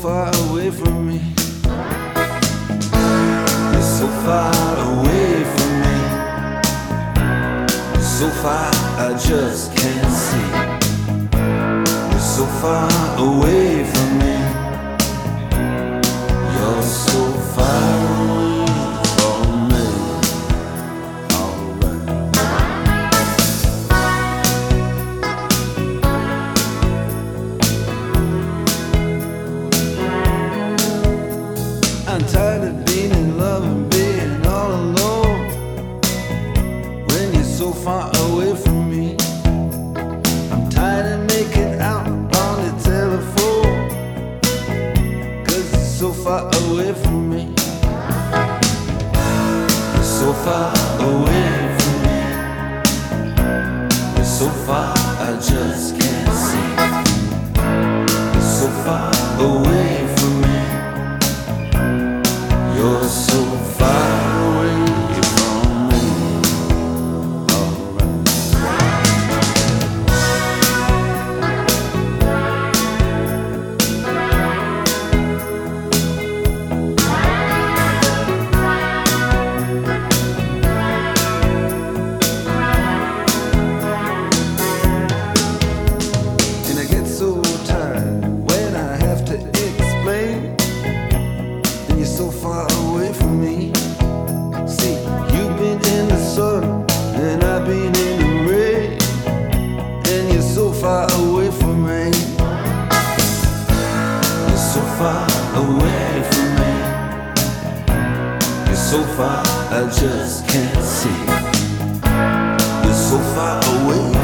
far away from me. You're so far away from me. You're so far I just can't see. You're so far away from me. You're so far away from me. Alright. I'm tired of being in love and being all alone when you're so far away from me. I'm tired of making out on the telephone 'cause you're so far away from me. You're so far away from me. You're so far I just can't see. You're so far away from me. You're so far away from me. Alright. And I get so tired when I have to explain. And you're so far away from me. See, you've been in the sun and I've been in the rain, and you're so far away from me. You're so far away from me. You're so far I just can't see. You're so far away